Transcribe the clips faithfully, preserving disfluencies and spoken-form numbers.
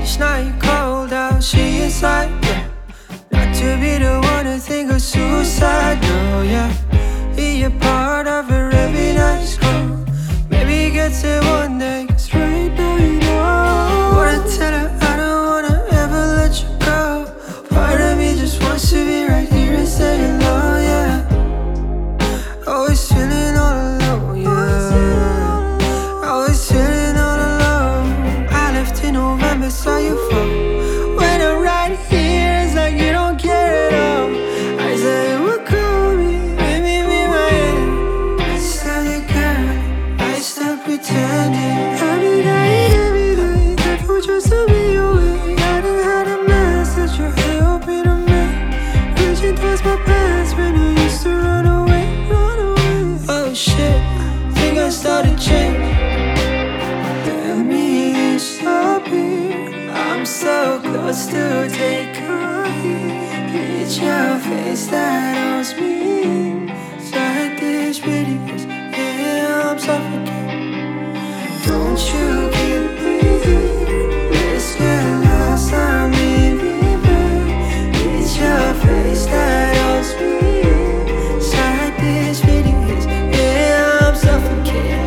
each night, cold out, she inside, yeah. Not to be the one to think of suicide, no, yeah. Be a part of a really nice girl. Maybe get it one day, cause right now you know. Wanna tell her I don't wanna ever let you go. Part of me just wants to be right here and say hello, yeah. Always feeling all alone, yeah. Always feeling all alone. I left in November, saw you fall. When I'm right here, it's like you don't care at all. I said, what call me, maybe be my end. I still the girl, I still pretending. Every day, every day, careful just to be away. I done had a message, your head open to me. Reaching towards my past when I used to run away, run away. Oh shit, think I started change. Tell me stop here. I'm so close to take a hit. It's your face that owns me. Inside this videos, yeah, I'm suffocating. Don't you keep me here. Let's get lost, I'm leaving back. It's your face that owns me. Inside this videos, yeah, I'm suffocating.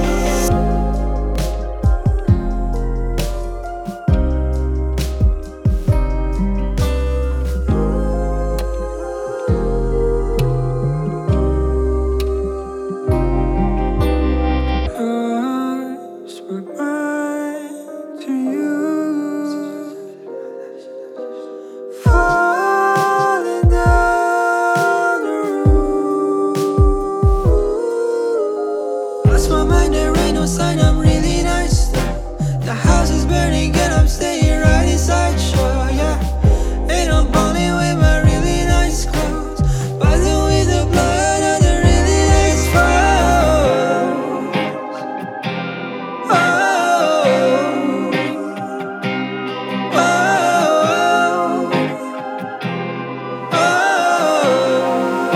Lost my mind to you. Falling down the road. Lost my mind, there ain't no sign I'm really nice though. The house is burning and I'm staying right inside, sure, yeah. Ain't no bonding with my really nice clothes. Buzzing with the blood of the really nice foes. Oh, oh, oh.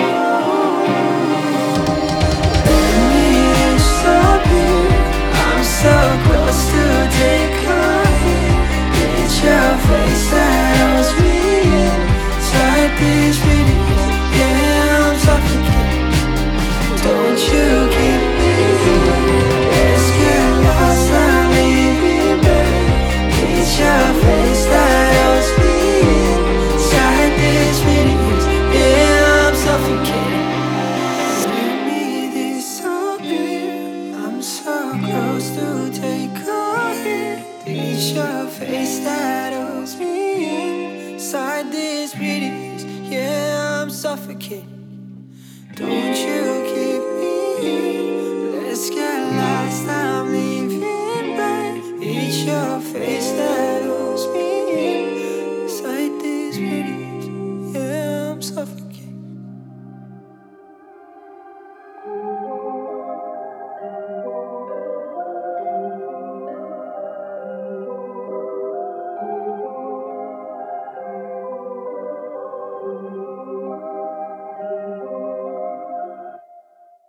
Let me stop here. I'm so close to take a hit. It's your face that owns me inside these videos. Yeah, I'm suffocating. Don't you keep me here. Let's get lost, I'm leaving back. It's your face that owns me inside these videos. Yeah, I'm suffocating. Let me disappear. I'm so close to take a hit. It's your face that owns me inside these videos. Yeah, I'm suffocating. Don't you